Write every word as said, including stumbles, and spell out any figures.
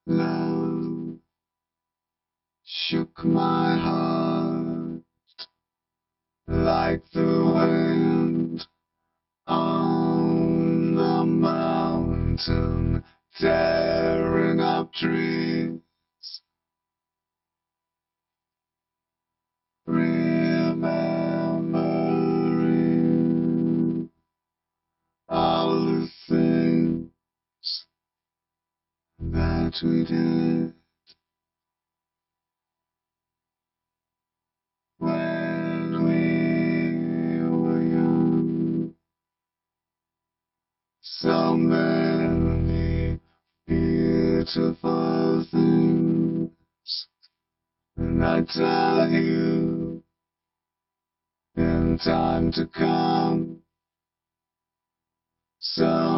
Love shook my heart like the wind on the mountain, tearing up trees. Remembering all the things that we did when we were young. So many beautiful things, and I tell you in time to come. So